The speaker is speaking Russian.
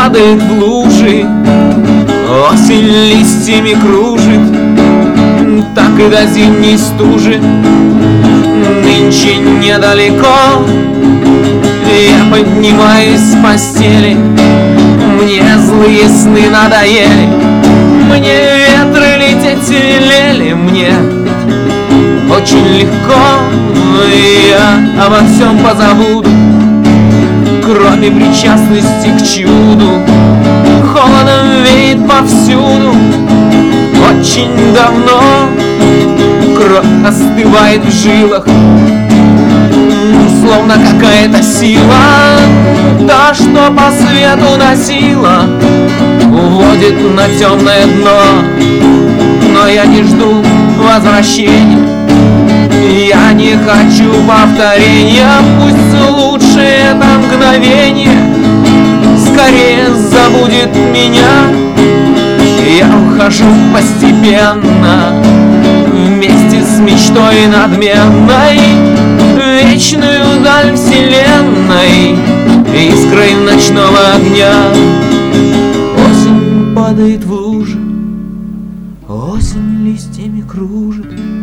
падает в лужи, осень листьями кружит, так и до зимней стужи. Нынче недалеко я поднимаюсь с постели, мне злые сны надоели, мне ветры лететь велели, мне очень легко, я обо всем позабуду, кроме причастности к чуду. Холодом веет повсюду, очень давно кровь остывает в жилах, словно какая-то сила, та, что по свету носила, уводит на темное дно. Но я не жду возвращения, я не хочу повторения, пусть лучше это мгновение скорее забудет меня. Я ухожу постепенно вместе с мечтой надменной, вечную даль вселенной, искрой ночного огня. Осень падает в лужи, осень листьями кружит,